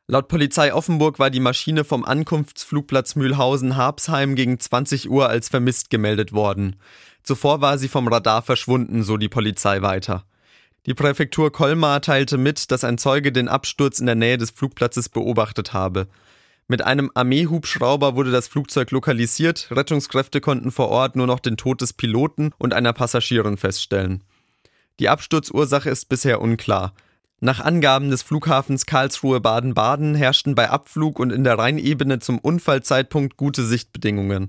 Laut Polizei Offenburg war die Maschine vom Ankunftsflugplatz Mühlhausen-Harpsheim gegen 20 Uhr als vermisst gemeldet worden. Zuvor war sie vom Radar verschwunden, so die Polizei weiter. Die Präfektur Colmar teilte mit, dass ein Zeuge den Absturz in der Nähe des Flugplatzes beobachtet habe. Mit einem Armeehubschrauber wurde das Flugzeug lokalisiert, Rettungskräfte konnten vor Ort nur noch den Tod des Piloten und einer Passagierin feststellen. Die Absturzursache ist bisher unklar. Nach Angaben des Flughafens Karlsruhe-Baden-Baden herrschten bei Abflug und in der Rheinebene zum Unfallzeitpunkt gute Sichtbedingungen.